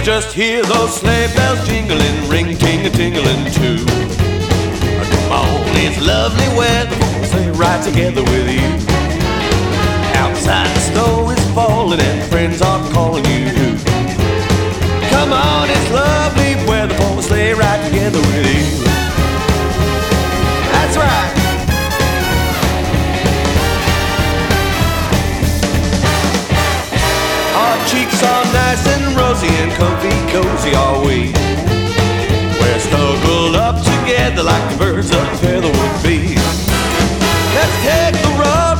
just hear those sleigh bells jingling, ring, ting-a-tingling too. Come on, it's lovely weather, stay right together with you. Outside the snow is falling and friends are calling you. Come on, it's lovely weather, for stay right together with you. That's right. Our cheeks are nice and rosy and comfy, cozy are we. We're snuggled up together like the birds of a feather would be. Let's take the road